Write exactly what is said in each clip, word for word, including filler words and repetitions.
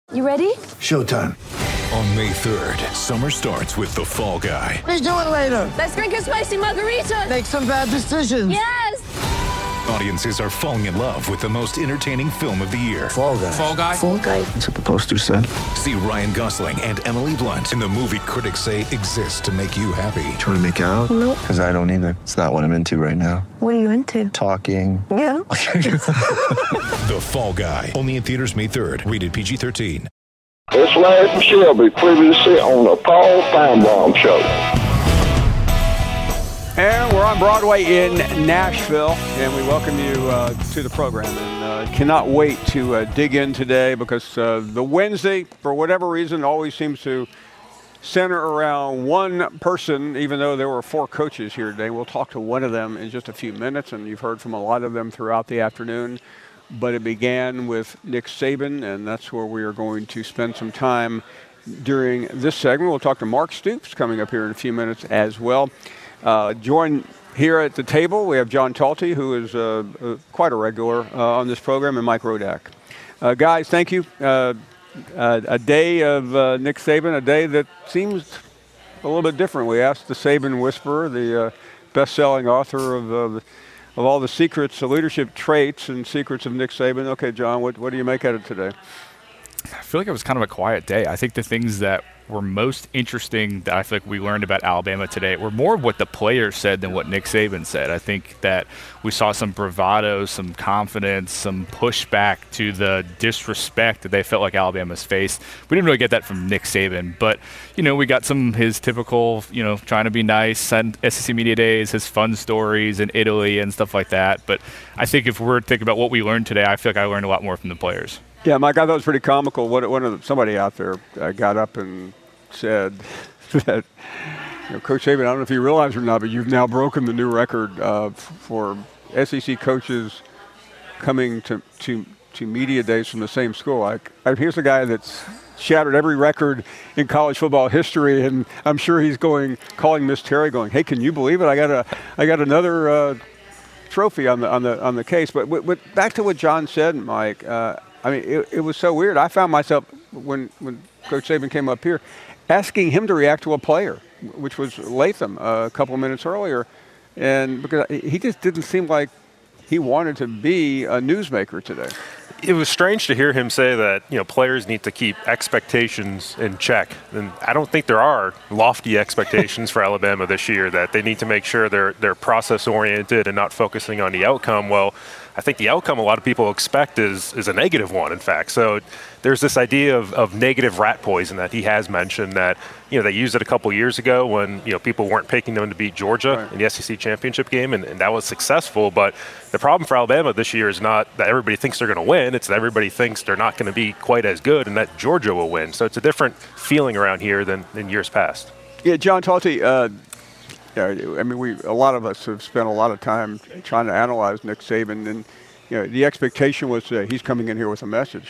You ready? Showtime. On May third, summer starts with The Fall Guy. Let's do it later. Let's drink a spicy margarita. Make some bad decisions. Yes! Audiences are falling in love with the most entertaining film of the year. Fall Guy. Fall Guy? Fall Guy. That's what the poster said. See Ryan Gosling and Emily Blunt in the movie critics say exists to make you happy. Trying to make it out? Nope. Because I don't either. It's not what I'm into right now. What are you into? Talking. Yeah. The Fall Guy. Only in theaters May third. Rated P G thirteen. It's Larry from Shelby, previously on the Paul Feinbaum Show. And we're on Broadway in Nashville, and we welcome you uh, to the program. And uh, cannot wait to uh, dig in today because uh, the Wednesday, for whatever reason, always seems to center around one person, even though there were four coaches here today. We'll talk to one of them in just a few minutes, and you've heard from a lot of them throughout the afternoon. But it began with Nick Saban, and that's where we are going to spend some time during this segment. We'll talk to Mark Stoops coming up here in a few minutes as well. Uh, join here at the table, we have John Talty, who is uh, uh, quite a regular uh, on this program, and Mike Rodak. Uh, guys, thank you. Uh, uh, a day of uh, Nick Saban, a day that seems a little bit different. We asked the Saban Whisperer, the uh, best-selling author of uh, the Of all the secrets, the leadership traits and secrets of Nick Saban. Okay, John, what, what do you make out of today? I feel like it was kind of a quiet day. I think the things that were most interesting that I feel like we learned about Alabama today were more of what the players said than what Nick Saban said. I think that we saw some bravado, some confidence, some pushback to the disrespect that they felt like Alabama's faced. We didn't really get that from Nick Saban, but, you know, we got some his typical, you know, trying to be nice and S E C Media Days, his fun stories in Italy and stuff like that. But I think if we're thinking about what we learned today, I feel like I learned a lot more from the players. Yeah, Mike, I thought it was pretty comical. What one of the, somebody out there uh, got up and said that, you know, Coach Saban, I don't know if you realize or not, but you've now broken the new record uh, f- for S E C coaches coming to, to to media days from the same school. Like, here's a guy that's shattered every record in college football history, and I'm sure he's going, calling Miss Terry, going, "Hey, can you believe it? I got a, I got another uh, trophy on the on the on the case." But, but back to what John said, Mike. Uh, I mean, it, it was so weird. I found myself, when, when Coach Saban came up here, asking him to react to a player, which was Latham uh, a couple of minutes earlier. And because he just didn't seem like he wanted to be a newsmaker today. It was strange to hear him say that, you know, players need to keep expectations in check. And I don't think there are lofty expectations for Alabama this year, that they need to make sure they're they're process-oriented and not focusing on the outcome. Well, I think the outcome a lot of people expect is is a negative one, in fact. So there's this idea of, of negative rat poison that he has mentioned that, you know, they used it a couple years ago when, you know, people weren't picking them to beat Georgia right. in the S E C championship game, and, and that was successful. But the problem for Alabama this year is not that everybody thinks they're going to win. It's that everybody thinks they're not going to be quite as good and that Georgia will win. So it's a different feeling around here than in years past. Yeah, John Talty, uh, yeah, I mean, we a lot of us have spent a lot of time trying to analyze Nick Saban, and you know, the expectation was uh, he's coming in here with a message.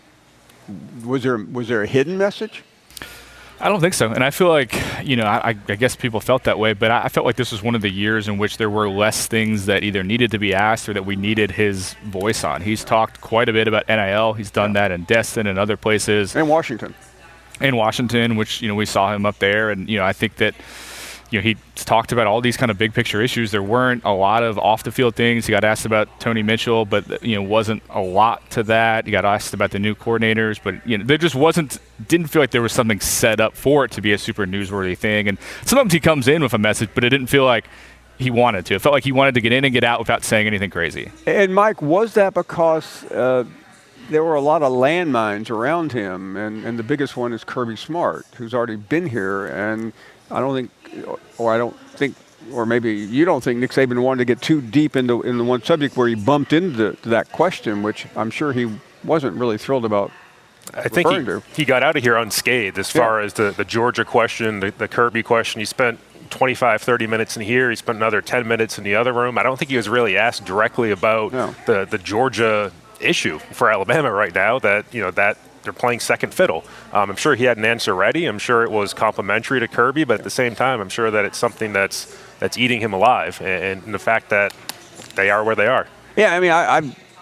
Was there was there a hidden message? I don't think so. And I feel like, you know, I, I guess people felt that way, but I felt like this was one of the years in which there were less things that either needed to be asked or that we needed his voice on. He's talked quite a bit about N I L. He's done yeah. that in Destin and other places. And Washington. In Washington, which, you know, we saw him up there. And, you know, I think that, you know, he talked about all these kind of big picture issues. There weren't a lot of off the field things. He got asked about Tony Mitchell, but, you know, wasn't a lot to that. He got asked about the new coordinators, but, you know, there just wasn't, didn't feel like there was something set up for it to be a super newsworthy thing. And sometimes he comes in with a message, but it didn't feel like he wanted to. It felt like he wanted to get in and get out without saying anything crazy. And Mike, was that because uh, there were a lot of landmines around him, and, and the biggest one is Kirby Smart, who's already been here, and I don't think, or I don't think, or maybe you don't think Nick Saban wanted to get too deep into in the one subject where he bumped into that question, which I'm sure he wasn't really thrilled about. I think he, he got out of here unscathed as far yeah. as the, the Georgia question, the, the Kirby question. He spent twenty-five, thirty minutes in here. He spent another ten minutes in the other room. I don't think he was really asked directly about no. the, the Georgia issue for Alabama right now, that, you know, that they're playing second fiddle. Um, I'm sure he had an answer ready. I'm sure it was complimentary to Kirby, but at the same time, I'm sure that it's something that's that's eating him alive, and, and the fact that they are where they are. Yeah, I mean, I, I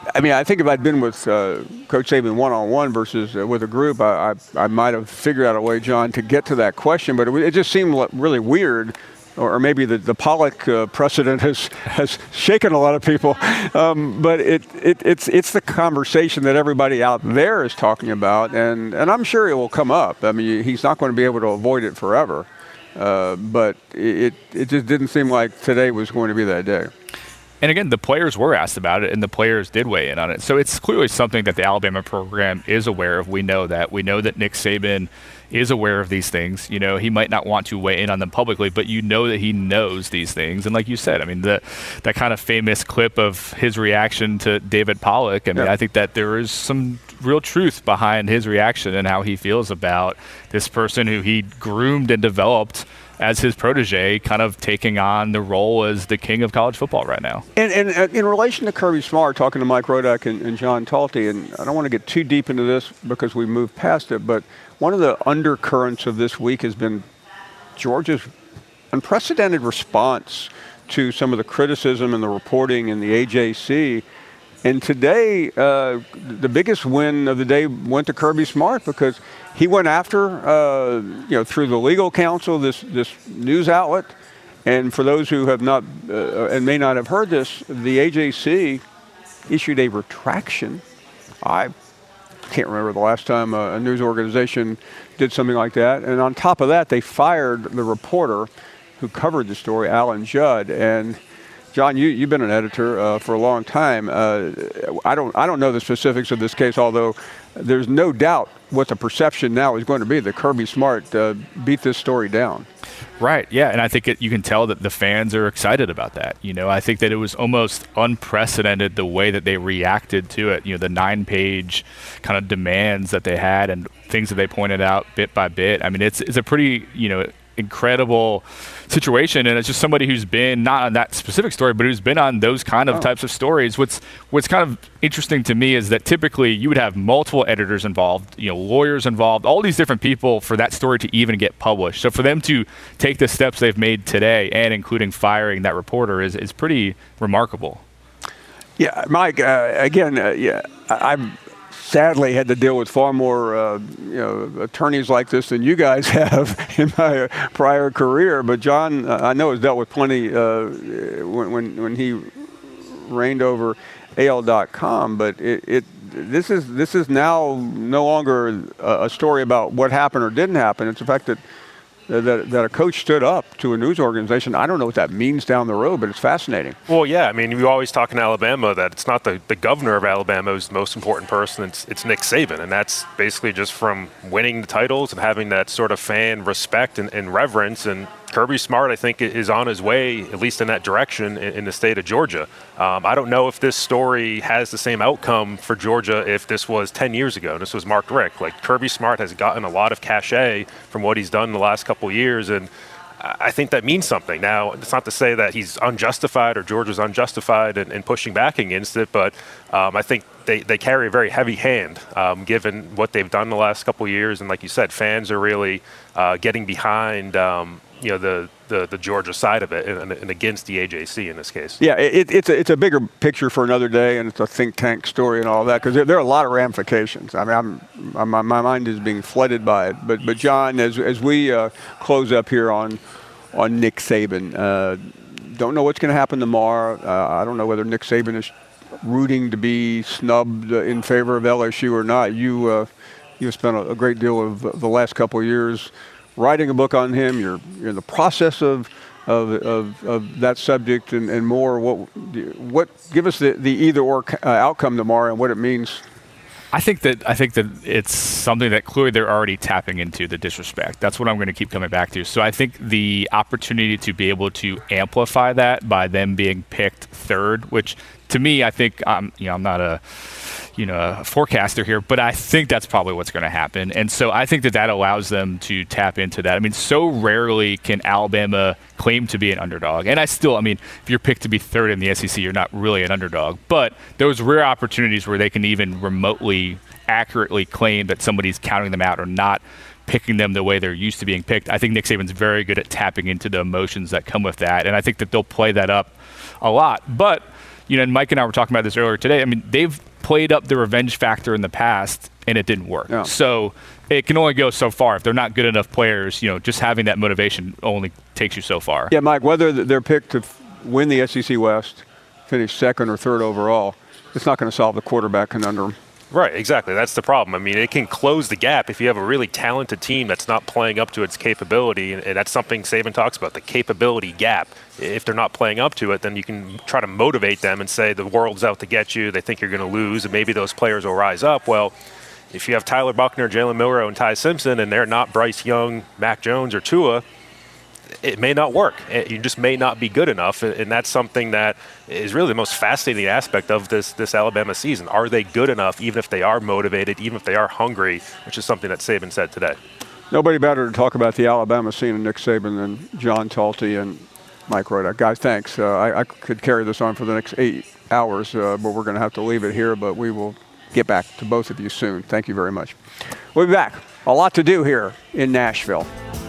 I mean, I think if I'd been with uh, Coach Saban one-on-one versus uh, with a group, I, I, I might have figured out a way, John, to get to that question. But it, it just seemed really weird, or, or maybe the, the Pollock uh, precedent has, has shaken a lot of people. Um, but it, it, it's it's the conversation that everybody out there is talking about, and, and I'm sure it will come up. I mean, he's not going to be able to avoid it forever. Uh, but it, it just didn't seem like today was going to be that day. And again, the players were asked about it, and the players did weigh in on it. So it's clearly something that the Alabama program is aware of. We know that. We know that Nick Saban is aware of these things. You know, he might not want to weigh in on them publicly, but you know that he knows these things. And like you said, I mean, the that kind of famous clip of his reaction to David Pollock, I mean, yeah. I think that there is some real truth behind his reaction and how he feels about this person who he groomed and developed as his protege, kind of taking on the role as the king of college football right now. And, and uh, in relation to Kirby Smart, talking to Mike Rodak and, and John Talty, and I don't want to get too deep into this because we moved past it, but one of the undercurrents of this week has been Georgia's unprecedented response to some of the criticism and the reporting in the A J C. And today, uh, the biggest win of the day went to Kirby Smart because he went after, uh, you know, through the legal counsel, this this news outlet. And for those who have not uh, and may not have heard this, the A J C issued a retraction. I can't remember the last time a, a news organization did something like that. And on top of that, they fired the reporter who covered the story, Alan Judd. And John, you, you've been an editor uh, for a long time. Uh, I don't I don't know the specifics of this case, although there's no doubt what the perception now is going to be that Kirby Smart uh, beat this story down. Right, yeah, and I think it, you can tell that the fans are excited about that. You know, I think that it was almost unprecedented the way that they reacted to it. You know, the nine-page kind of demands that they had and things that they pointed out bit by bit. I mean, it's it's a pretty, you know, incredible situation, and it's just somebody who's been not on that specific story, but who's been on those kind of oh. types of stories. What's what's kind of interesting to me is that typically you would have multiple editors involved, you know, lawyers involved, all these different people for that story to even get published. So for them to take the steps they've made today, and including firing that reporter, is is pretty remarkable. Yeah, Mike. Uh, again, uh, yeah, I, I'm. sadly had to deal with far more uh, you know, attorneys like this than you guys have in my prior career. But John, uh, I know, has dealt with plenty uh, when, when when he reigned over A L dot com. But it, it this is this is now no longer a, a story about what happened or didn't happen. It's the fact that That, that a coach stood up to a news organization. I don't know what that means down the road, but it's fascinating. Well, yeah. I mean, you always talk in Alabama that it's not the, the governor of Alabama who's the most important person. It's, it's Nick Saban, and that's basically just from winning the titles and having that sort of fan respect and, and reverence. And Kirby Smart, I think, is on his way, at least in that direction, in, in the state of Georgia. Um, I don't know if this story has the same outcome for Georgia if this was ten years ago. This was Mark Richt. Like, Kirby Smart has gotten a lot of cachet from what he's done in the last couple of years, and I think that means something. Now, it's not to say that he's unjustified or Georgia's unjustified in, in pushing back against it, but um, I think they, they carry a very heavy hand um, given what they've done the last couple of years. And like you said, fans are really uh, getting behind um, you know, the, the, the Georgia side of it and, and against the A J C in this case. Yeah, it, it's, a, it's a bigger picture for another day, and it's a think tank story and all that, because there, there are a lot of ramifications. I mean, I'm, I'm, my mind is being flooded by it. But, but John, as, as we uh, close up here on, on Nick Saban, uh, don't know what's going to happen tomorrow. Uh, I don't know whether Nick Saban is rooting to be snubbed in favor of L S U or not. You, uh, you've spent a, a great deal of the last couple of years writing a book on him. You're, you're in the process of of, of, of that subject and, and more. What what give us the, the either or uh, outcome tomorrow and what it means. I think that I think that it's something that clearly they're already tapping into, the disrespect. That's what I'm going to keep coming back to. So I think the opportunity to be able to amplify that by them being picked third, which to me, I think um, you know I'm not a you know a forecaster here, but I think that's probably what's going to happen. And so I think that that allows them to tap into that. I mean, so rarely can Alabama claim to be an underdog. And I still, I mean, if you're picked to be third in the S E C, you're not really an underdog. But those rare opportunities where they can even remotely accurately claim that somebody's counting them out or not picking them the way they're used to being picked, I think Nick Saban's very good at tapping into the emotions that come with that. And I think that they'll play that up a lot. But you know, and Mike and I were talking about this earlier today. I mean, they've played up the revenge factor in the past, and it didn't work. Yeah. So it can only go so far. If they're not good enough players, you know, just having that motivation only takes you so far. Yeah, Mike, whether they're picked to f- win the S E C West, finish second or third overall, it's not going to solve the quarterback conundrum. Right, exactly. That's the problem. I mean, it can close the gap if you have a really talented team that's not playing up to its capability, and that's something Saban talks about, the capability gap. If they're not playing up to it, then you can try to motivate them and say the world's out to get you, they think you're going to lose, and maybe those players will rise up. Well, if you have Tyler Buchner, Jalen Milroe, and Ty Simpson, and they're not Bryce Young, Mac Jones, or Tua, it may not work. You just may not be good enough, and that's something that is really the most fascinating aspect of this this Alabama season. Are they good enough, even if they are motivated, even if they are hungry, which is something that Saban said today. Nobody better to talk about the Alabama scene and Nick Saban than John Talty and Mike Rodak. Guys, thanks. Uh, I, I could carry this on for the next eight hours, uh, but we're going to have to leave it here, but we will get back to both of you soon. Thank you very much. We'll be back. A lot to do here in Nashville.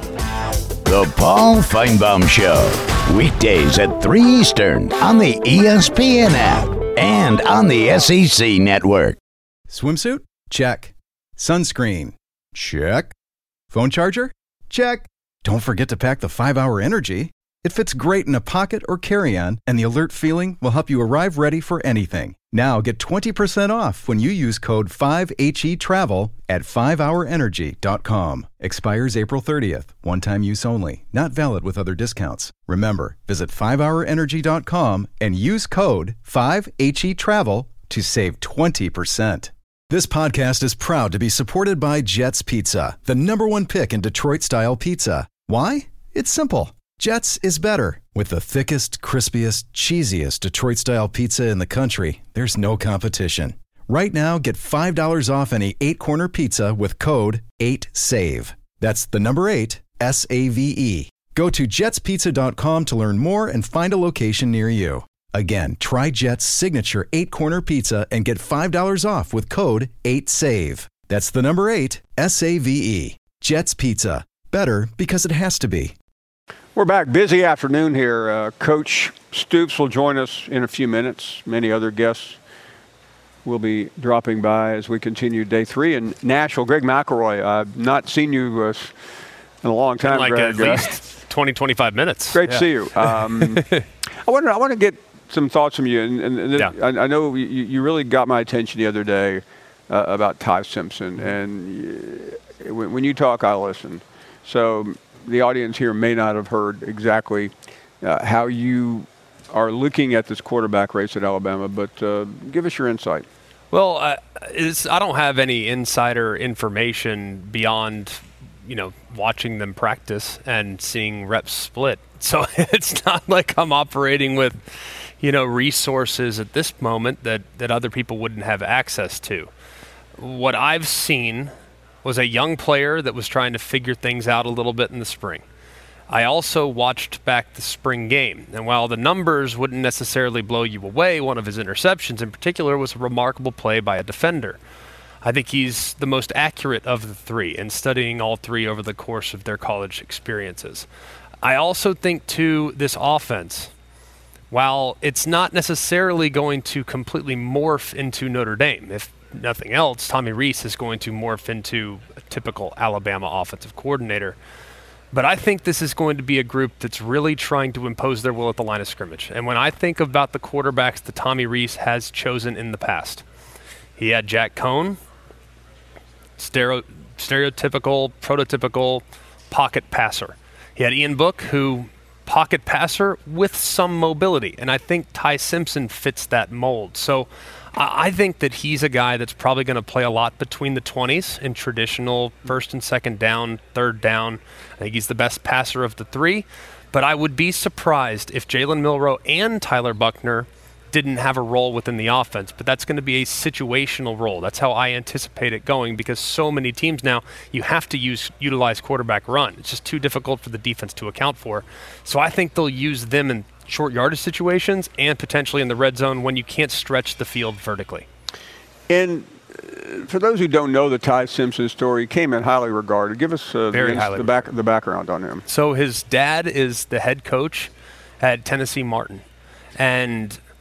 The Paul Feinbaum Show. Weekdays at three Eastern on the E S P N app and on the S E C network. Swimsuit? Check. Sunscreen? Check. Phone charger? Check. Don't forget to pack the five hour Energy. It fits great in a pocket or carry-on, and the alert feeling will help you arrive ready for anything. Now get twenty percent off when you use code five H E travel at five hour energy dot com. Expires April thirtieth. One-time use only. Not valid with other discounts. Remember, visit five hour energy dot com and use code five H E travel to save twenty percent. This podcast is proud to be supported by Jets Pizza, the number one pick in Detroit-style pizza. Why? It's simple. Jets is better. With the thickest, crispiest, cheesiest Detroit-style pizza in the country, there's no competition. Right now, get five dollars off any eight-corner pizza with code eight save. That's the number eight, S A V E. Go to jets pizza dot com to learn more and find a location near you. Again, try Jet's signature eight-corner pizza and get five dollars off with code eight save. That's the number eight, S A V E. Jet's Pizza. Better because it has to be. We're back. Busy afternoon here. Uh, Coach Stoops will join us in a few minutes. Many other guests will be dropping by as we continue day three in Nashville. Greg McElroy, I've not seen you uh, in a long time, like Greg. at least twenty, twenty-five minutes. Great yeah. to see you. Um, I want to I want to get some thoughts from you. And, and, and yeah. I, I know you, you really got my attention the other day uh, about Ty Simpson. And uh, when, when you talk, I listen. So the audience here may not have heard exactly uh, how you are looking at this quarterback race at Alabama, but uh, give us your insight. Well, uh, it's, I don't have any insider information beyond, you know, watching them practice and seeing reps split. So it's not like I'm operating with, you know, resources at this moment that, that other people wouldn't have access to. What I've seen was a young player that was trying to figure things out a little bit in the spring. I also watched back the spring game, and while the numbers wouldn't necessarily blow you away, one of his interceptions in particular was a remarkable play by a defender. I think he's the most accurate of the three, and studying all three over the course of their college experiences. I also think, too, this offense, while it's not necessarily going to completely morph into Notre Dame, if nothing else, Tommy Rees is going to morph into a typical Alabama offensive coordinator. But I think this is going to be a group that's really trying to impose their will at the line of scrimmage. And when I think about the quarterbacks that Tommy Rees has chosen in the past, he had Jack Cohn, stereo, stereotypical, prototypical pocket passer. He had Ian Book, who pocket passer with some mobility. And I think Ty Simpson fits that mold. So I think that he's a guy that's probably going to play a lot between the twenties in traditional first and second down, third down. I think he's the best passer of the three. But I would be surprised if Jalen Milroe and Tyler Buchner didn't have a role within the offense. But that's going to be a situational role. That's how I anticipate it going, because so many teams now, you have to use utilize quarterback run. It's just too difficult for the defense to account for. So I think they'll use them in short yardage situations and potentially in the red zone when you can't stretch the field vertically. And uh, for those who don't know the Ty Simpson story, he came in highly regarded. Give us uh, Very the, highly the, back, the background on him. So his dad is the head coach at Tennessee Martin. And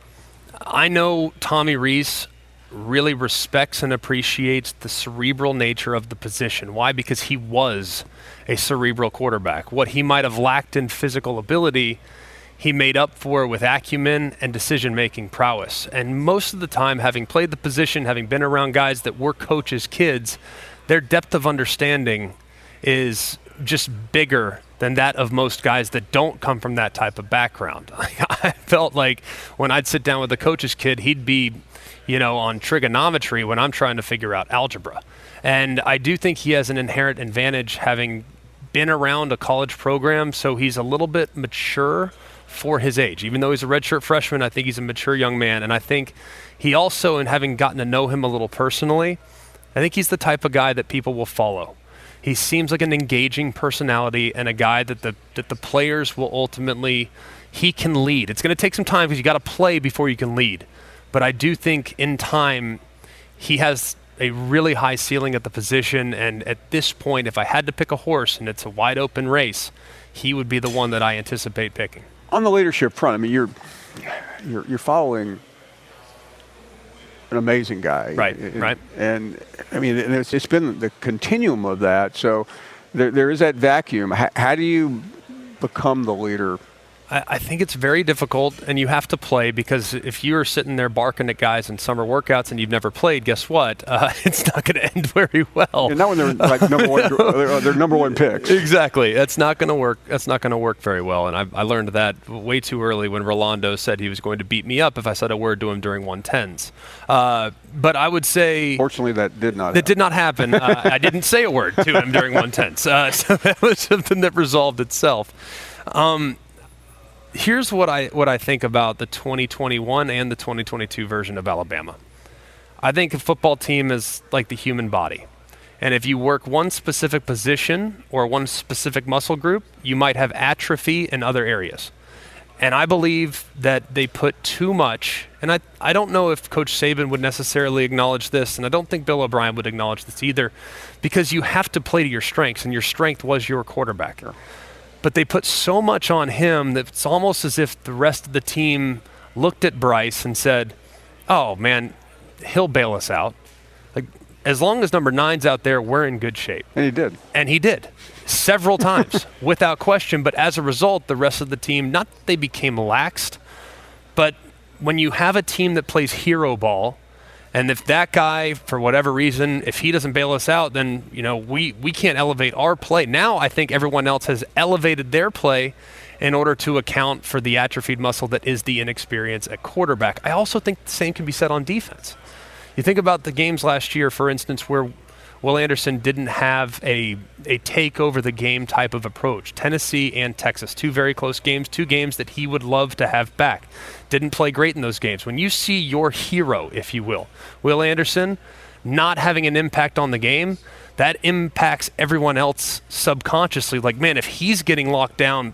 I know Tommy Rees really respects and appreciates the cerebral nature of the position. Why? Because he was a cerebral quarterback. What he might have lacked in physical ability, he made up for with acumen and decision-making prowess. And most of the time, having played the position, having been around guys that were coaches' kids, their depth of understanding is just bigger than that of most guys that don't come from that type of background. I felt like when I'd sit down with a coach's kid, he'd be, you know, on trigonometry when I'm trying to figure out algebra. And I do think he has an inherent advantage having been around a college program, so he's a little bit mature for his age. Even though he's a redshirt freshman, I think he's a mature young man. And I think he also, in having gotten to know him a little personally, I think he's the type of guy that people will follow. He seems like an engaging personality and a guy that the that the players will ultimately, he can lead. It's going to take some time because you got to play before you can lead. But I do think in time, he has a really high ceiling at the position. And at this point, if I had to pick a horse and it's a wide open race, he would be the one that I anticipate picking. On the leadership front, I mean, you're you're, you're following an amazing guy. Right, and, right. And, I mean, it's, it's been the continuum of that. So there, there is that vacuum. How, how do you become the leader? I, I think it's very difficult, and you have to play, because if you're sitting there barking at guys in summer workouts and you've never played, guess what? Uh, it's not going to end very well. And not when they're like number one, they're, they're number one picks. Exactly. That's not going to work. That's not going to work very well. And I, I learned that way too early when Rolando said he was going to beat me up if I said a word to him during one tens. Uh, but I would say, fortunately, that did not. That happen. did not happen. uh, I didn't say a word to him during one tens. Uh, so that was something that resolved itself. Um, Here's what I what I think about the twenty twenty-one and the twenty twenty-two version of Alabama. I think a football team is like the human body. And if you work one specific position or one specific muscle group, you might have atrophy in other areas. And I believe that they put too much, and I, I don't know if Coach Saban would necessarily acknowledge this, and I don't think Bill O'Brien would acknowledge this either, because you have to play to your strengths, and your strength was your quarterback. Sure. But they put so much on him that it's almost as if the rest of the team looked at Bryce and said, oh, man, he'll bail us out. Like, as long as number nine's out there, we're in good shape. And he did. And he did. Several times, without question. But as a result, the rest of the team, not that they became laxed, but when you have a team that plays hero ball, and if that guy, for whatever reason, if he doesn't bail us out, then, you know, we, we can't elevate our play. Now I think everyone else has elevated their play in order to account for the atrophied muscle that is the inexperience at quarterback. I also think the same can be said on defense. You think about the games last year, for instance, where Will Anderson didn't have a a take over the game type of approach. Tennessee and Texas, two very close games, two games that he would love to have back. Didn't play great in those games. When you see your hero, if you will, Will Anderson, not having an impact on the game, that impacts everyone else subconsciously. Like, man, if he's getting locked down,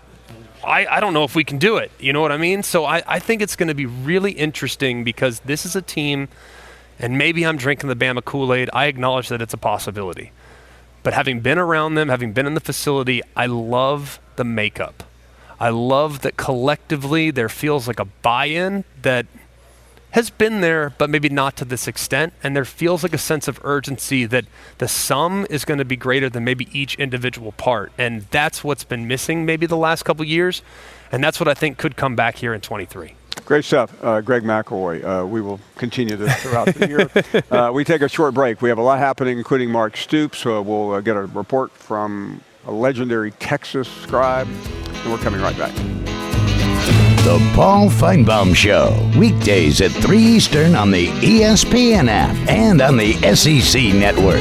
I, I don't know if we can do it. You know what I mean? So I, I think it's going to be really interesting, because this is a team, and maybe I'm drinking the Bama Kool-Aid. I acknowledge that it's a possibility. But having been around them, having been in the facility, I love the makeup. I love that collectively there feels like a buy-in that has been there, but maybe not to this extent. And there feels like a sense of urgency that the sum is going to be greater than maybe each individual part. And that's what's been missing maybe the last couple of years. And that's what I think could come back here in twenty-three. Great stuff, uh, Greg McElroy. Uh, we will continue this throughout the year. Uh, we take a short break. We have a lot happening, including Mark Stoops. Uh, we'll uh, get a report from a legendary Texas scribe, and we're coming right back. The Paul Feinbaum Show, weekdays at three Eastern on the E S P N app and on the S E C network.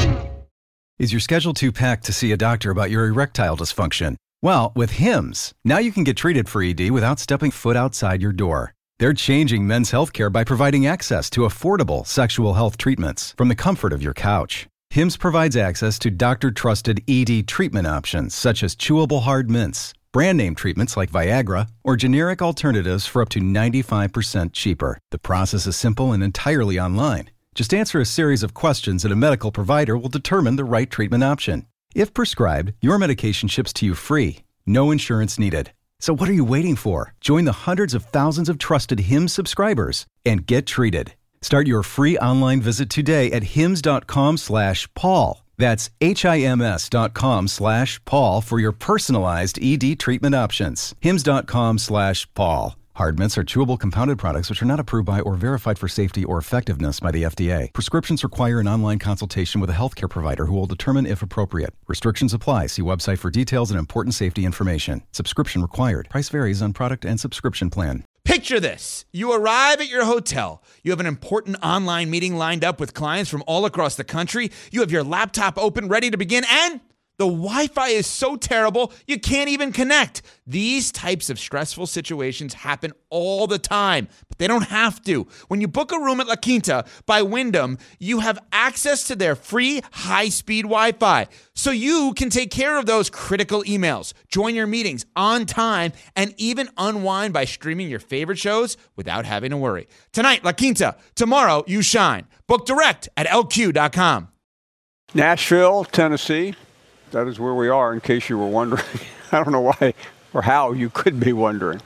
Is your schedule too packed to see a doctor about your erectile dysfunction? Well, with Hims, now you can get treated for E D without stepping foot outside your door. They're changing men's healthcare by providing access to affordable sexual health treatments from the comfort of your couch. Hims provides access to doctor-trusted E D treatment options such as chewable hard mints, brand name treatments like Viagra, or generic alternatives for up to ninety-five percent cheaper. The process is simple and entirely online. Just answer a series of questions and a medical provider will determine the right treatment option. If prescribed, your medication ships to you free. No insurance needed. So what are you waiting for? Join the hundreds of thousands of trusted Hims subscribers and get treated. Start your free online visit today at hims.com slash Paul. That's H-I-M-S dot com slash Paul for your personalized E D treatment options. Hims.com slash Paul. Hard mints are chewable compounded products which are not approved by or verified for safety or effectiveness by the F D A. Prescriptions require an online consultation with a healthcare provider who will determine if appropriate. Restrictions apply. See website for details and important safety information. Subscription required. Price varies on product and subscription plan. Picture this. You arrive at your hotel. You have an important online meeting lined up with clients from all across the country. You have your laptop open, ready to begin, and the Wi-Fi is so terrible, you can't even connect. These types of stressful situations happen all the time, but they don't have to. When you book a room at La Quinta by Wyndham, you have access to their free high-speed Wi-Fi, so you can take care of those critical emails, join your meetings on time, and even unwind by streaming your favorite shows without having to worry. Tonight, La Quinta. Tomorrow, you shine. Book direct at L Q dot com. Nashville, Tennessee. That is where we are, in case you were wondering. I don't know why or how you could be wondering.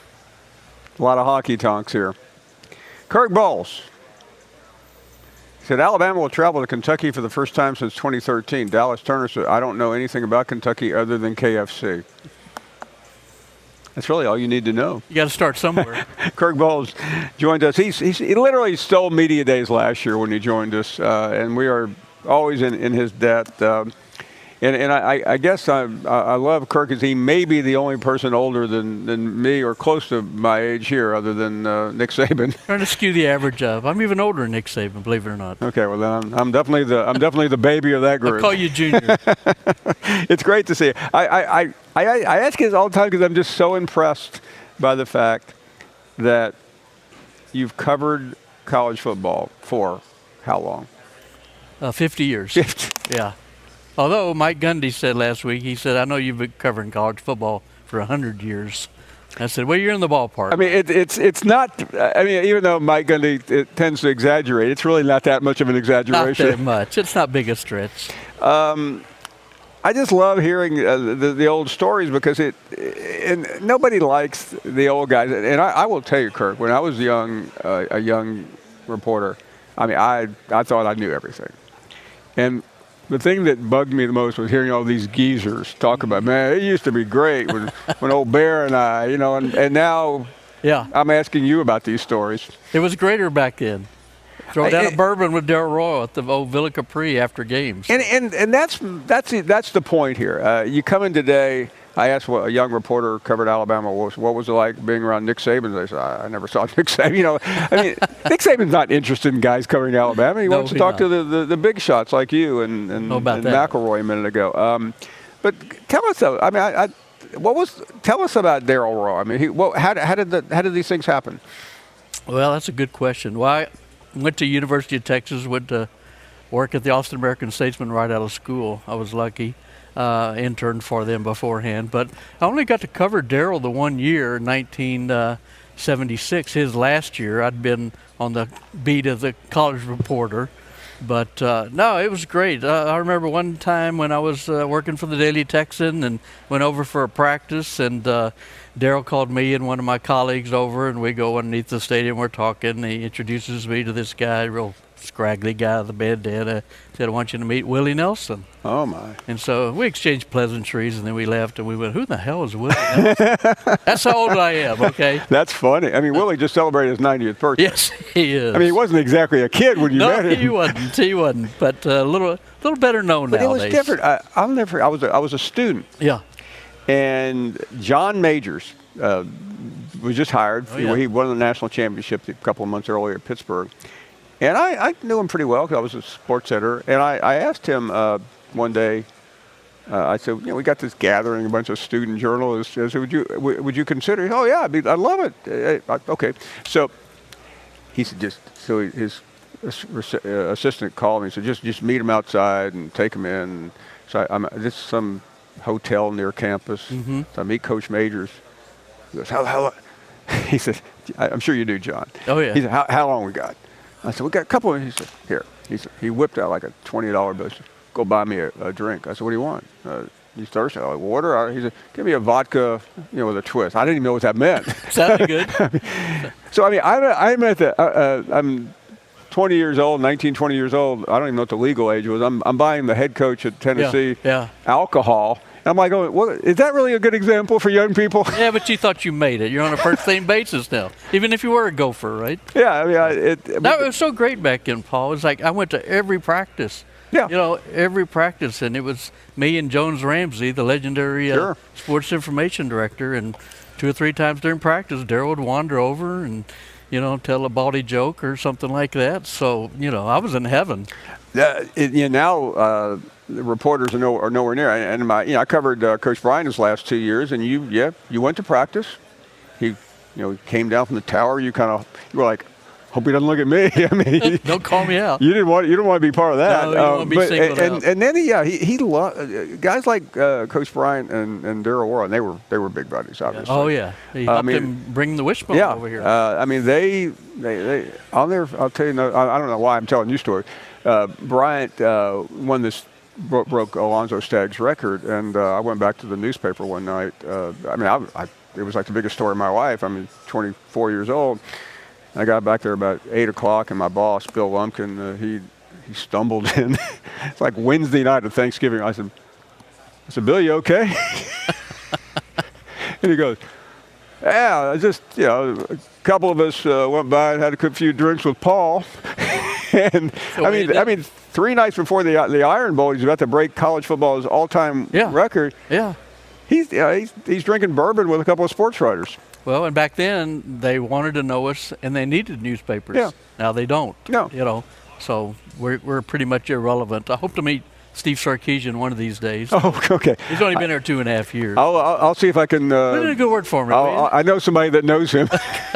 A lot of hockey talks here. Kirk Bowles said Alabama will travel to Kentucky for the first time since twenty thirteen. Dallas Turner said, I don't know anything about Kentucky other than K F C. That's really all you need to know. You got to start somewhere. Kirk Bowles joined us. He's, he's, he literally stole Media Days last year when he joined us, uh, and we are always in, in his debt. Um, And, and I, I guess I, I love Kirk because he may be the only person older than, than me or close to my age here other than uh, Nick Saban. Trying to skew the average up. I'm even older than Nick Saban, believe it or not. Okay, well then I'm, I'm definitely the I'm definitely the baby of that group. I'll call you Junior. It's great to see. I I, I, I, I ask you this all the time because I'm just so impressed by the fact that you've covered college football for how long? Uh, fifty years. fifty. Yeah. Although Mike Gundy said last week, he said, I know you've been covering college football for one hundred years. I said, well, you're in the ballpark. I mean, it, it's it's not, I mean, even though Mike Gundy it tends to exaggerate, it's really not that much of an exaggeration. Not that much. It's not big a stretch. Um, I just love hearing uh, the, the old stories because it, and nobody likes the old guys. And I, I will tell you, Kirk, when I was young, uh, a young reporter, I mean, I I thought I knew everything. And the thing that bugged me the most was hearing all these geezers talk about, man, it used to be great when, when old Bear and I, you know, and, and now yeah. I'm asking you about these stories. It was greater back then. Throw down I, a bourbon with Darrell Royal at the old Villa Capri after games. And and, and that's that's the, that's the point here. Uh, you come in today. I asked what a young reporter covered Alabama what was, what was it like being around Nick Saban. They said, I, I never saw Nick Saban. You know, I mean, Nick Saban's not interested in guys covering Alabama. He no, wants to talk not. to the, the, the big shots like you and, and, and McElroy a minute ago. Um, but tell us, though, I mean, I, I, what was tell us about Darrell Royal. I mean, he, what, how, how did the, how did these things happen? Well, that's a good question. Well, I went to University of Texas, went to work at the Austin American Statesman right out of school. I was lucky. Uh, interned for them beforehand, but I only got to cover Darrell the one year, nineteen seventy-six. His last year, I'd been on the beat of the college reporter, but uh, no, it was great. Uh, I remember one time when I was uh, working for the Daily Texan and went over for a practice, and uh, Darrell called me and one of my colleagues over, and we go underneath the stadium. We're talking. He introduces me to this guy, real scraggly guy with a bandana. Said, I want you to meet Willie Nelson. Oh, my. And so we exchanged pleasantries, and then we left, and we went, who the hell is Willie Nelson? That's how old I am, okay? That's funny. I mean, Willie just celebrated his ninetieth birthday. Yes, he is. I mean, he wasn't exactly a kid when you no, met him. No, he wasn't. He wasn't. But a uh, little little better known but nowadays. But it was different. I, I'll never I was a, I was a student. Yeah. And John Majors uh, was just hired. Oh, yeah. He won the national championship a couple of months earlier at Pittsburgh. And I, I knew him pretty well because I was a sports editor. And I, I asked him uh, one day, uh, I said, you know, we got this gathering, a bunch of student journalists. I said, would you w- would you consider it? Oh, yeah, I mean, I love it. Uh, okay. So he said, just, so his assistant called me and said, just, just meet him outside and take him in. So I, I'm, this is some hotel near campus. Mm-hmm. So I meet Coach Majors. He goes, how, how, he said, I'm sure you do, John. Oh, yeah. He said, how, how long we got? I said, we got a couple of, he said, here. He said, he whipped out like a twenty dollar bill. He said, go buy me a, a drink. I said, what do you want? Uh, He's thirsty. I'm like, water? He said, give me a vodka, you know, with a twist. I didn't even know what that meant. Sounded good. So, I mean, I'm, I'm at the, uh, uh, I'm twenty years old, nineteen, twenty years old. I don't even know what the legal age was. I'm, I'm buying the head coach at Tennessee yeah, yeah. alcohol. And I'm like, oh, what, is that really a good example for young people? Yeah, but you thought you made it. You're on a first-name basis now, even if you were a gopher, right? Yeah, I mean, I, it, it that was so great back then, Paul. It was like I went to every practice. Yeah. You know, every practice, and it was me and Jones Ramsey, the legendary uh, sure. sports information director, and two or three times during practice, Darryl would wander over and, you know, tell a bawdy joke or something like that. So, you know, I was in heaven. Uh, it, you know, now uh, the reporters are, no, are nowhere near. And my, you know, I covered uh, Coach Bryant his last two years, and you, yeah, you went to practice. He, you know, came down from the tower. You kind of, you were like, hope he doesn't look at me. I mean, don't call me out. You didn't want, you don't want to be part of that. No, you don't uh, want to be but, singled and, out. and then he, yeah, he, he lo- guys like uh, Coach Bryant and, and Darryl Warren, they were, they were big buddies, obviously. Oh yeah, he uh, helped I mean, him bring the wishbone yeah, over here. Uh, I mean, they, they, they, I'll never, I'll tell you, no, I, I don't know why I'm telling you story. Uh, Bryant uh, won this, bro- broke Alonzo Stagg's record, and uh, I went back to the newspaper one night. Uh, I mean, I, I, it was like the biggest story of my life. I mean, twenty-four years old. I got back there about eight o'clock, and my boss, Bill Lumpkin, uh, he he stumbled in. It's like Wednesday night of Thanksgiving. I said, I said, Bill, you okay? And he goes, yeah, I just, you know, a couple of us uh, went by and had a few drinks with Paul. And So I what mean, you I did- mean, three nights before the the Iron Bowl, he's about to break college football's all-time Yeah. record. Yeah. He's, uh, he's he's drinking bourbon with a couple of sports writers. Well, and back then they wanted to know us, and they needed newspapers. Yeah. Now they don't. No. You know, so we're we're pretty much irrelevant. I hope to meet Steve Sarkisian one of these days. Oh, okay. He's only been there two and a half years. I'll I'll, I'll see if I can. Uh, Put in a good word for me. I'll, will you? I'll- I know somebody that knows him.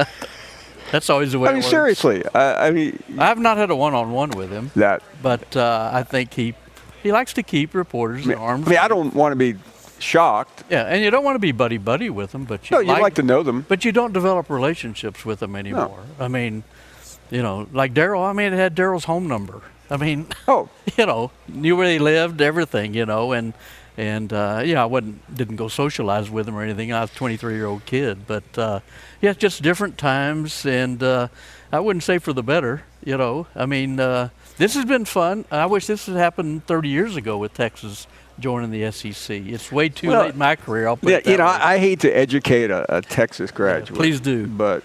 That's always the way. I it mean, works. seriously. I, I mean, I have not had a one-on-one with him, that. but uh, I think he he likes to keep reporters I mean, in arms. I mean, I don't want to be shocked. Yeah, and you don't want to be buddy buddy with them, but you No, you'd like to know them. But you don't develop relationships with them anymore. I mean, you know, like Darryl. I mean, it had Darryl's home number. I mean, oh, you know, knew where he lived, everything, you know, and and uh, yeah, I wasn't didn't go socialize with him or anything. I was a twenty-three year old kid, but uh, yeah, just different times, and uh, I wouldn't say for the better, you know. I mean, uh, this has been fun. I wish this had happened thirty years ago with Texas joining the S E C. It's way too Well, late in my career. I'll put Yeah, it that you know, way. I, I hate to educate a, a Texas graduate. please do. But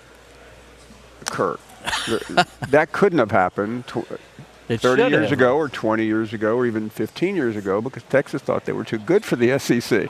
Kurt, th- that couldn't have happened tw- It thirty should years have. ago, or twenty years ago, or even fifteen years ago, because Texas thought they were too good for the S E C.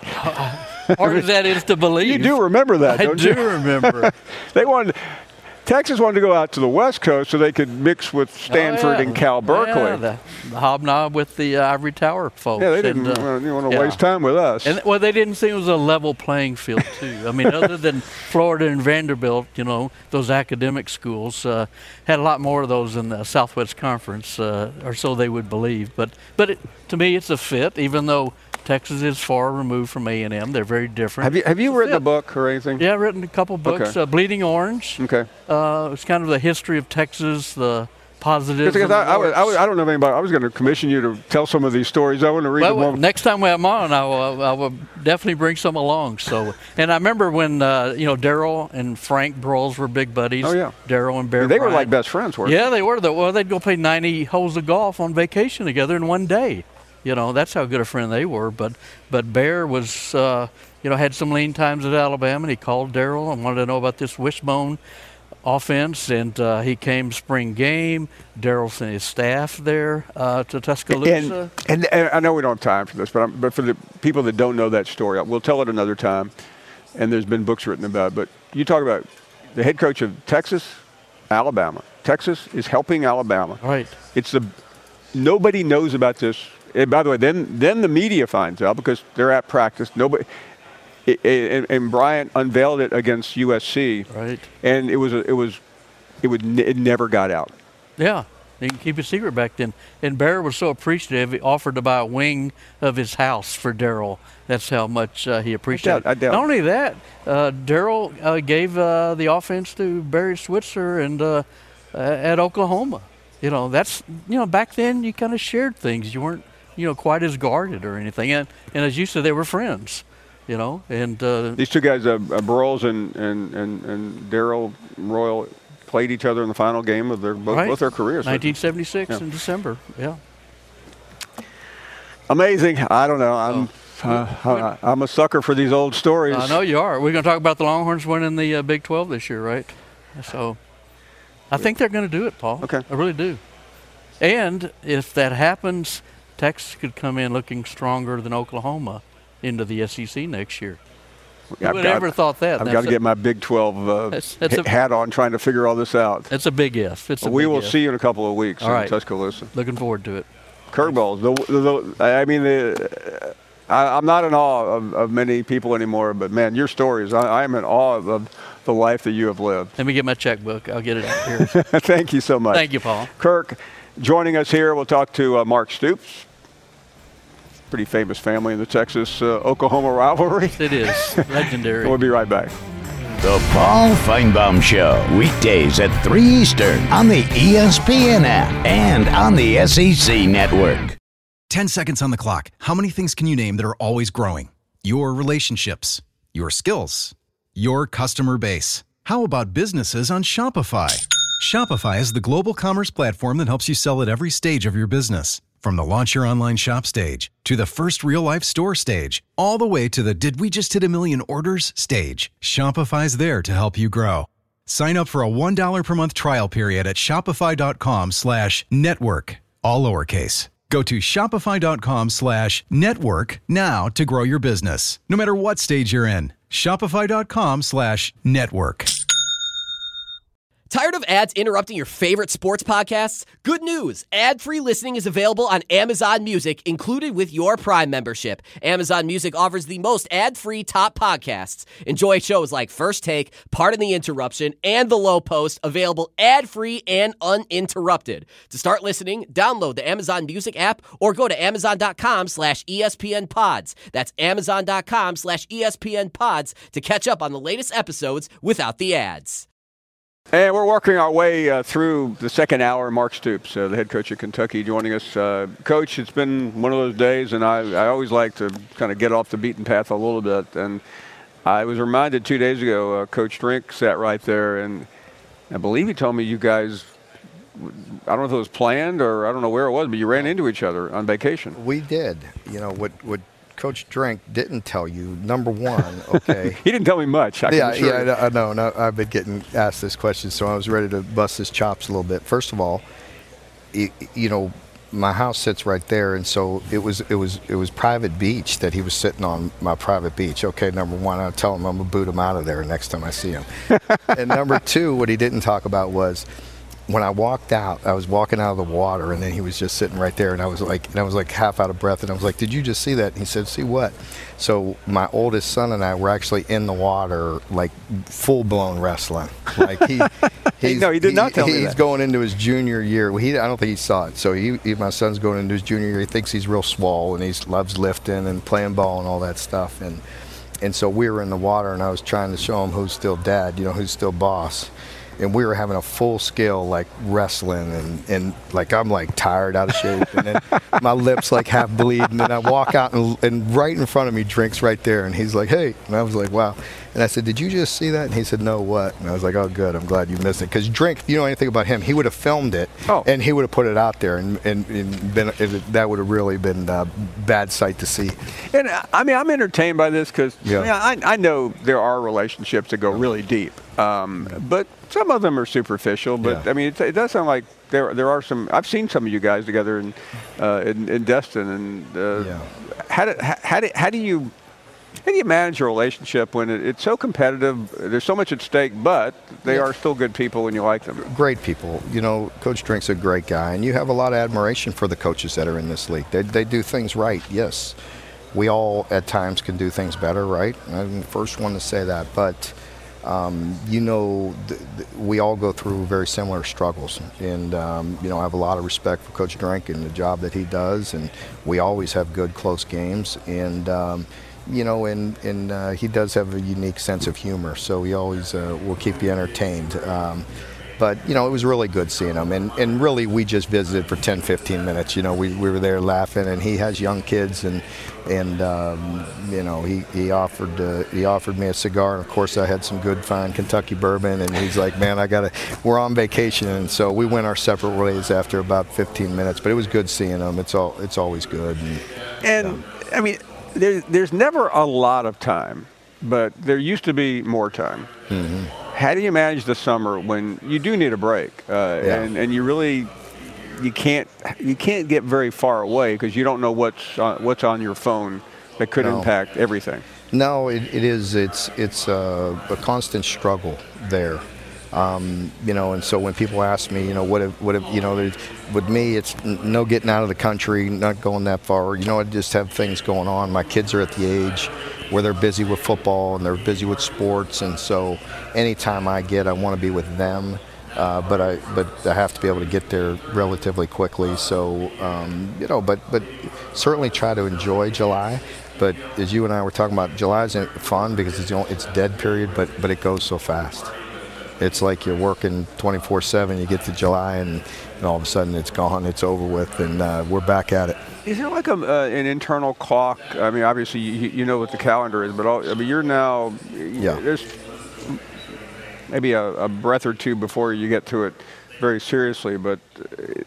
Hard as that is to believe. You do remember that, I don't do you? remember. They wanted. Texas wanted to go out to the West Coast so they could mix with Stanford Oh, yeah. and Cal Berkeley. Yeah, the, the hobnob with the uh, Ivory Tower folks. Yeah, they didn't and, uh, want to, want to yeah. waste time with us. And well, they didn't see it was a level playing field too. I mean, other than Florida and Vanderbilt, you know, those academic schools uh, had a lot more of those in the Southwest Conference, uh, or so they would believe. But but it, to me, it's a fit, even though Texas is far removed from A and M. They're very different. have you have you It's a written a fit. book or anything? Yeah, I've written a couple books. Okay. Uh, Bleeding Orange. Okay. Uh, it's kind of the history of Texas, the positives. Because and I, the I, was, I, was, warts. I don't know anybody. I was going to commission you to tell some of these stories. I want to read Well, them all. next time I'm on, I will, I will definitely bring some along. So, and I remember when uh, you know Darryl and Frank Broyles were big buddies. Oh, yeah. Darryl and Bear. They were Bryant. like best friends, weren't Yeah, they were. The, well, they'd go play ninety holes of golf on vacation together in one day. You know, that's how good a friend they were. But but Bear was, uh, you know, had some lean times at Alabama, and he called Darryl and wanted to know about this wishbone offense, and uh, he came spring game. Darryl sent his staff there uh, to Tuscaloosa. And, and, and I know we don't have time for this, but, I'm, but for the people that don't know that story, we'll tell it another time. And there's been books written about it. But you talk about the head coach of Texas, Alabama. Texas is helping Alabama. Right. It's the nobody knows about this. And by the way, then then the media finds out because they're at practice. Nobody. It, it, and, and Bryant unveiled it against U S C. Right. And it was a, it was it would n- it never got out. Yeah, you can keep it secret back then. And Bear was so appreciative, he offered to buy a wing of his house for Darryl. That's how much uh, he appreciated doubt- I doubt. Not only that, uh, Darryl uh, gave uh, the offense to Barry Switzer and uh, uh, at Oklahoma. You know, that's, you know, back then you kind of shared things. You weren't you know, quite as guarded or anything. And, and as you said, they were friends, you know. And uh, these two guys, uh, uh, Broyles and and and, and Darrell Royal, played each other in the final game of their both, right. both their careers. nineteen seventy-six yeah. in December. Yeah. Amazing. I don't know. I'm oh. uh, I'm a sucker for these old stories. I know you are. We're going to talk about the Longhorns winning the uh, Big twelve this year, right? So I think they're going to do it, Paul. Okay. I really do. And if that happens, Texas could come in looking stronger than Oklahoma into the S E C next year. Who would ever thought that? I've got to get my Big twelve uh, that's, that's a, hat on trying to figure all this out. It's a big if. It's a we big will if. see you in a couple of weeks all in right. Tuscaloosa. Looking forward to it. Curveballs. The, the, the, I mean, the, I, I'm not in awe of, of many people anymore, but, man, your stories, I, I'm in awe of, of the life that you have lived. Let me get my checkbook. I'll get it out here. Thank you so much. Thank you, Paul. Kirk, joining us here, we'll talk to uh, Mark Stoops. Pretty famous family in the Texas-Oklahoma uh, rivalry. It is. Legendary. We'll be right back. The Paul Feinbaum Show, weekdays at three Eastern on the E S P N app and on the S E C Network. Ten seconds on the clock. How many things can you name that are always growing? Your relationships, your skills, your customer base. How about businesses on Shopify? Shopify is the global commerce platform that helps you sell at every stage of your business. From the launch your online shop stage, to the first real-life store stage, all the way to the did we just hit a million orders stage, Shopify's there to help you grow. Sign up for a one dollar per month trial period at shopify.com slash network, all lowercase. Go to shopify.com slash network now to grow your business, no matter what stage you're in. Shopify.com slash network. Tired of ads interrupting your favorite sports podcasts? Good news! Ad-free listening is available on Amazon Music, included with your Prime membership. Amazon Music offers the most ad-free top podcasts. Enjoy shows like First Take, Pardon the Interruption, and The Low Post, available ad-free and uninterrupted. To start listening, download the Amazon Music app or go to amazon.com slash ESPN pods. That's amazon.com slash ESPN pods to catch up on the latest episodes without the ads. And we're working our way uh, through the second hour. Mark Stoops, uh, the head coach of Kentucky, joining us. Uh, Coach, it's been one of those days, and I, I always like to kind of get off the beaten path a little bit. And I was reminded two days ago, uh, Coach Drink sat right there, and I believe he told me you guys, I don't know if it was planned or I don't know where it was, but you ran into each other on vacation. We did. You know, what what Coach Drink didn't tell you, number one, okay. He didn't tell me much. I yeah, can yeah, I know. No, I've been getting asked this question, so I was ready to bust his chops a little bit. First of all, you, you know, my house sits right there, and so it was it was it was private beach that he was sitting on, my private beach. Okay, number one, I'll tell him I'm gonna boot him out of there next time I see him. And number two, what he didn't talk about was, when I walked out, I was walking out of the water, and then he was just sitting right there, and I was like, and I was like half out of breath, and I was like, "Did you just see that?" And he said, "See what?" So my oldest son and I were actually in the water, like full blown wrestling. Like he, he's, no, he did not tell he, me He's that. going into his junior year. Well, he, I don't think he saw it. So he, he, my son's going into his junior year. He thinks he's real swole, and he loves lifting and playing ball and all that stuff. And and so we were in the water, and I was trying to show him who's still dad, you know, who's still boss. And we were having a full scale like wrestling, and, and like I'm like tired, out of shape, and then my lips like half bleeding, and I walk out, and, and right in front of me, Drink's right there, and he's like, "Hey," and I was like, "Wow," and I said, "Did you just see that?" And he said, "No, what?" And I was like, "Oh, good, I'm glad you missed it," because Drink, if you know anything about him, he would have filmed it, oh. and he would have put it out there, and, and, and been, it, that would have really been a bad sight to see. And I mean, I'm entertained by this because Yeah. I, mean, I, I know there are relationships that go really deep, um, but some of them are superficial. But Yeah. I mean, it, it does sound like there there are some. I've seen some of you guys together in uh, in, in Destin, and uh, Yeah. how do how, how do how do you how do you manage a relationship when it, it's so competitive? There's so much at stake, but they Yeah. are still good people, and you like them. Great people. You know, Coach Drink's a great guy, and you have a lot of admiration for the coaches that are in this league. They they do things right, yes. We all, at times, can do things better, right? I'm the first one to say that. But, um, you know, th- th- we all go through very similar struggles. And, um, you know, I have a lot of respect for Coach Drink and the job that he does. And we always have good, close games. And, um, you know, and, and uh, he does have a unique sense of humor. So he always uh, will keep you entertained. Um, but, you know, it was really good seeing him. And, and really, we just visited for ten, fifteen minutes. You know, we, we were there laughing, and he has young kids, and, and um, you know, he, he offered uh, he offered me a cigar. And, of course, I had some good, fine Kentucky bourbon, and he's like, man, I got to, we're on vacation. And so we went our separate ways after about fifteen minutes. But it was good seeing him. It's all it's always good. And, And, um, I mean, there, there's never a lot of time, but there used to be more time. Mm-hmm. How do you manage the summer when you do need a break, uh, Yeah. and and you really you can't you can't get very far away because you don't know what's on, what's on your phone that could No. impact everything. No, it, it is. It's it's a, a constant struggle there. Um, you know, and so when people ask me, you know, what if, what if, you know, there's, with me, it's n- no getting out of the country, not going that far. You know, I just have things going on. My kids are at the age where they're busy with football and they're busy with sports, and so anytime I get, I want to be with them. Uh, but I but I have to be able to get there relatively quickly. So um, you know, but but certainly try to enjoy July. But as you and I were talking about, July isn't fun because it's the only, it's dead period, but but it goes so fast. It's like you're working twenty-four seven. You get to July, and, and all of a sudden it's gone. It's over with, and uh, we're back at it. Is there like a, uh, an internal clock? I mean, obviously you, you know what the calendar is, but all, I mean, you're now Yeah. there's maybe a, a breath or two before you get to it very seriously. But uh,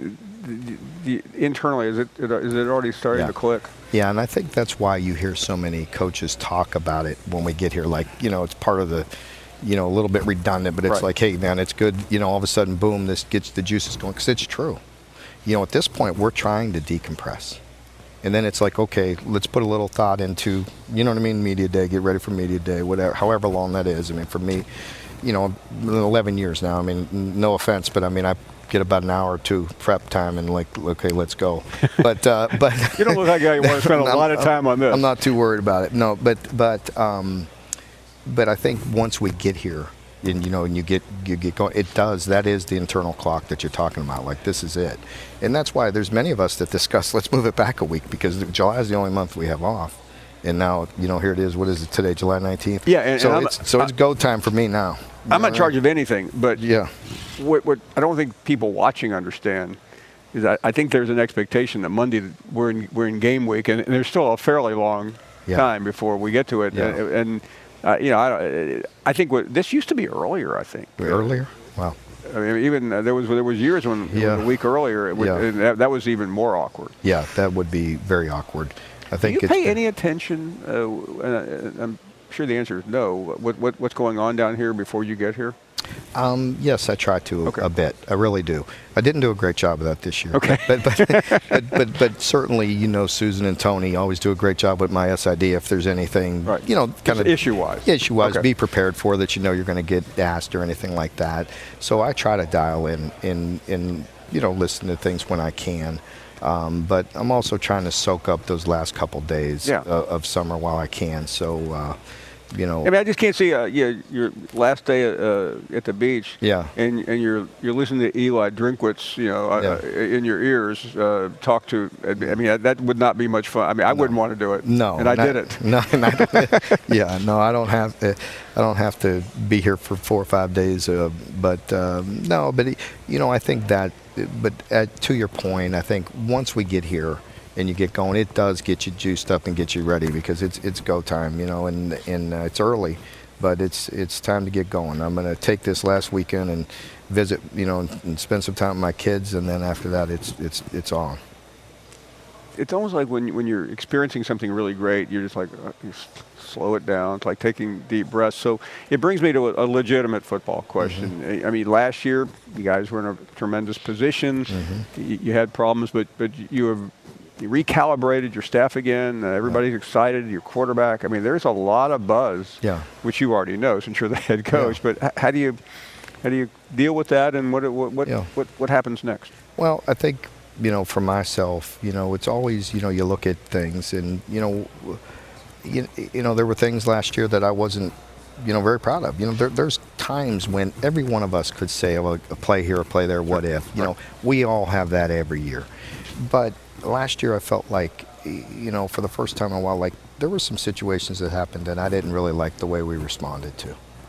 the, the, internally, is it is it already starting Yeah. to click? Yeah, and I think that's why you hear so many coaches talk about it when we get here. Like, you know, it's part of the, you know, a little bit redundant, but it's Right. like, hey, man, it's good. You know, all of a sudden, boom, this gets the juices going, because it's true. You know, at this point, we're trying to decompress. And then it's like, okay, let's put a little thought into, you know what I mean, media day, get ready for media day, whatever, however long that is. I mean, for me, you know, eleven years now. I mean, no offense, but I mean, I get about an hour or two prep time and like, okay, let's go. But uh, but You don't look like you want to spend a I'm- lot of time on this. I'm not too worried about it. No, but but um, but I think once we get here, and you know, and you get you get going, it does. That is the internal clock that you're talking about. Like, this is it, and that's why there's many of us that discuss, let's move it back a week, because July is the only month we have off. And now, you know, here it is. What is it today? July nineteenth. Yeah, and- so and I'm- it's so it's go time for me now. I'm not in charge of anything, but yeah, what, what I don't think people watching understand is I, I think there's an expectation that Monday we're in we're in game week, and, and there's still a fairly long Yeah. time before we get to it. Yeah. And, and uh, you know, I, I think what, this used to be earlier. I think earlier. Wow. I mean, even uh, there was there was years when it was Yeah. a week earlier, it would, Yeah. and that, that was even more awkward. Yeah, that would be very awkward. I Do think you it's pay been- any attention? Uh, uh, I'm sure the answer is no. What, what what's going on down here before you get here? Um, yes, I try to Okay. a bit. I really do. I didn't do a great job of that this year. Okay. But but, but, but but certainly, you know, Susan and Tony always do a great job with my S I D. If there's anything, Right. you know, kind of issue-wise. issue-wise, Okay. be prepared for that. You know, you're going to get asked or anything like that. So I try to dial in in in you know, listen to things when I can. Um, but I'm also trying to soak up those last couple days Yeah. of, of summer while I can. So. Uh, you know, I mean, I just can't see uh, yeah, your last day uh, at the beach. Yeah. And and you're you're listening to Eli Drinkwitz, you know, uh, Yeah. in your ears, uh, talk to. I mean, that would not be much fun. I mean, I wouldn't want to do it. No, And I not- did it. No, and I don't, yeah, no, I don't have to. I don't have to be here for four or five days. Uh, but um, no, but you know, I think that. But at, to your point, I think once we get here and you get going, it does get you juiced up and get you ready, because it's it's go time, you know, and and uh, it's early, but it's it's time to get going. I'm going to take this last weekend and visit, you know, and, and spend some time with my kids, and then after that, it's it's it's on. It's almost like when when you're experiencing something really great, you're just like uh, you s- slow it down. It's like taking deep breaths. So it brings me to a, a legitimate football question. Mm-hmm. I I mean, last year you guys were in a tremendous position. Mm-hmm. You, you had problems, but but you have you recalibrated your staff again. Uh, everybody's excited. Your quarterback. I mean, there's a lot of buzz. Yeah. Which you already know since you're the head coach. But h- how do you how do you deal with that, and what what what Yeah. what, what happens next? Well, I think, you know, for myself, you know, it's always, you know, you look at things and, you know, you, you know, there were things last year that I wasn't, you know, very proud of. You know, there, there's times when every one of us could say, oh, a play here, a play there, what if. You know, we all have that every year. But last year I felt like, you know, for the first time in a while, like there were some situations that happened and I didn't really like the way we responded to.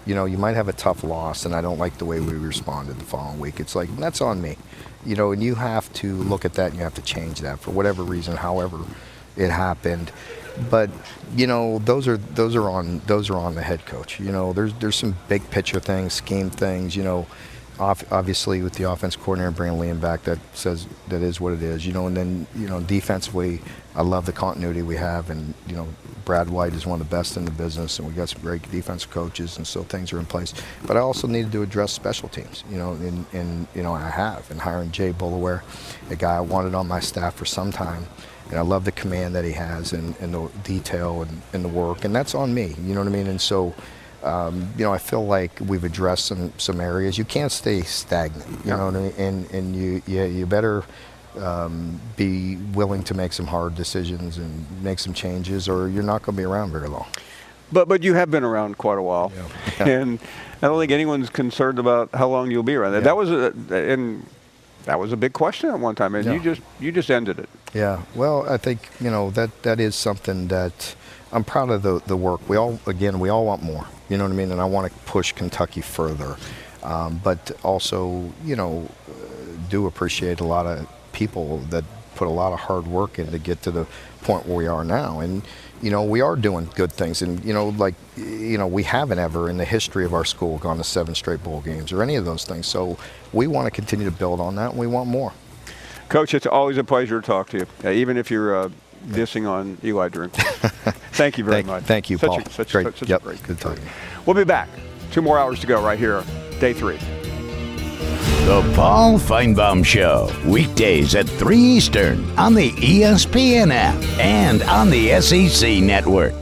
you know, you might have a tough loss, and I don't like the way we responded the following week. It's like, that's on me, you know, and you have to look at that and you have to change that for whatever reason, however it happened. But you know, those are those are on those are on the head coach. You know, there's there's some big picture things, scheme things. You know, off, obviously with the offense coordinator bringing Liam back, that says that is what it is. You know, and then you know, defensively, I love the continuity we have, and you know, Brad White is one of the best in the business, and we got some great defensive coaches, and so things are in place. But I also needed to address special teams. You know, and, and you know, I have, and hiring Jay Bullaware, a guy I wanted on my staff for some time. And I love the command that he has, and, and the detail and, and the work, and that's on me. You know what I mean? And so, um, you know, I feel like we've addressed some, some areas. You can't stay stagnant. You know what I mean? And and you yeah you better um, be willing to make some hard decisions and make some changes, or you're not going to be around very long. But but you have been around quite a while, yeah. And I don't think anyone's concerned about how long you'll be around. Yeah. That was a and. That was a big question at one time, and yeah. you just you just ended it. Yeah, well, I think you know that that is something that I'm proud of the the work. We all again we all want more. You know what I mean? And I want to push Kentucky further, um, but also you know uh, do appreciate a lot of people that put a lot of hard work in to get to the point where we are now. And you know, we are doing good things, and you know, like you know, we haven't ever in the history of our school gone to seven straight bowl games or any of those things. So we want to continue to build on that, and we want more. Coach, it's always a pleasure to talk to you, uh, even if you're uh, dissing on Eli Drinkwitz. Thank you very thank, much. Thank you, such Paul. A, such great. Such, such yep. a great. Good talking. We'll be back. Two more hours to go right here, day three. The Paul Feinbaum Show, weekdays at three Eastern on the E S P N app and on the S E C network.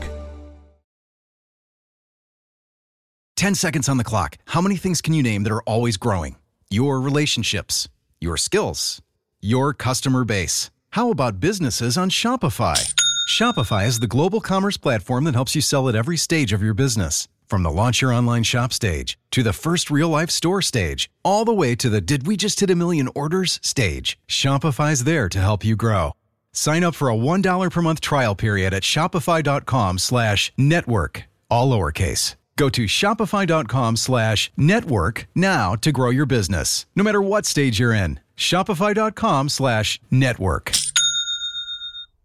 Ten seconds on the clock. How many things can you name that are always growing? Your relationships, your skills, your customer base. How about businesses on Shopify? Shopify is the global commerce platform that helps you sell at every stage of your business. From the launch your online shop stage, to the first real-life store stage, all the way to the did we just hit a million orders stage, Shopify's there to help you grow. Sign up for a one dollar per month trial period at shopify.com slash network, all lowercase. Go to shopify.com slash network now to grow your business, no matter what stage you're in. Shopify.com slash network.